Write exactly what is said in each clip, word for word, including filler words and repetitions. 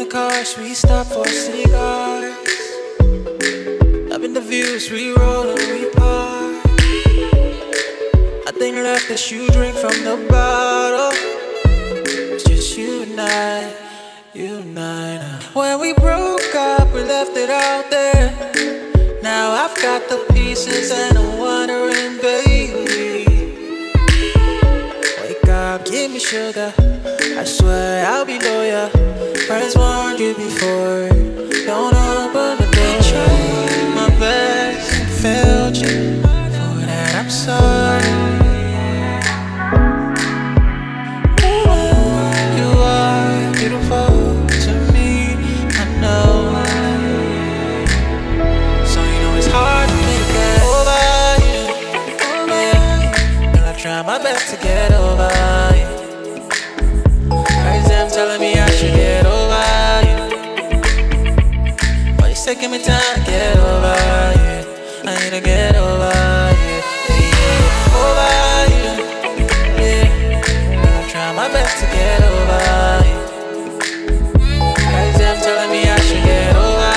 the cars, we stop for cigars. Loving the views, we roll and we park. Nothing left that you drink from the bottle. It's just you and I, you and I now. When we broke up, we left it out there. Now I've got the pieces and I'm wondering, baby. Wake up, give me sugar. I swear I'll be loyal. Friends warned you before. Don't open the door. I tried my best and failed you. For that I'm sorry. You are beautiful to me, I know. So you know it's hard for me to get over you. Yeah. And I try my best to get over you. Crazy, I'm telling me I should get over you. But it's taking me time to get over you. I need to get over you. Yeah. Over you. Yeah. And I try my best to get over you. Crazy, I'm telling me I should get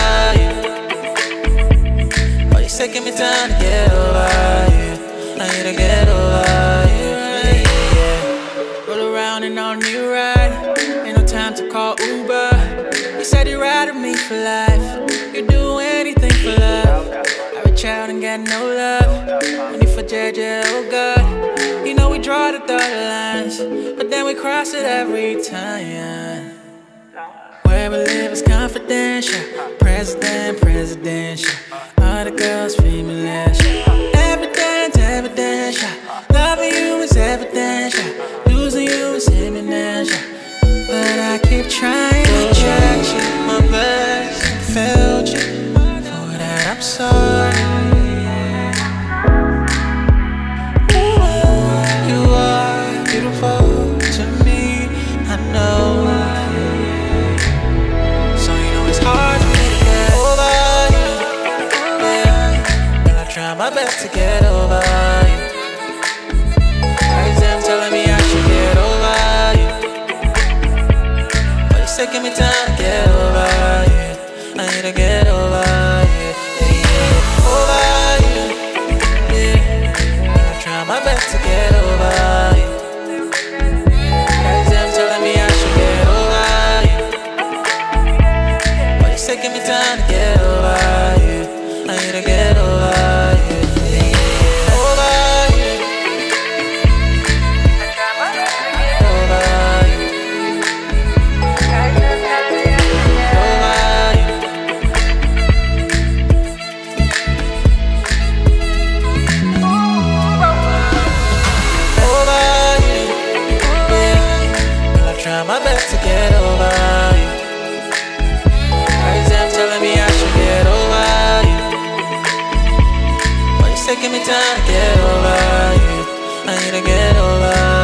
over you. But it's taking me time to get over you. I need to get over you. Yeah. Roll around in on new ride. Ain't no time to call Uber. You said you'd ride with me for life. You'd do anything for love. I reach out and get no love. Only for J J, oh God. You know we draw the dotted lines, but then we cross it every time. Where we live is confidential. President, presidential. All the girls female. Evidence, evidential. Loving you is evidential. Losing you is imminent. But I keep trying to check you. My best and failed you. For that I'm sorry. You are beautiful to me, I know. So you know it's hard for me to get over you. Yeah. And I try my best to get over you. Crazy, I'm telling me I should get over you. But it's taking me time to get over you. I need to get over you. Yeah. Over you. Yeah. And I try my best to get over you. Crazy, I'm telling me I should get over you. But it's taking me time to get over you. I need to get over you. Yeah. Over you. I try my best to get over you. Crazy, I'm telling me I should get over you. Over you. Yeah. And I try my best to get over you. Crazy, I'm telling me I should get over you. But it's taking me time to get over you. I need to get over you.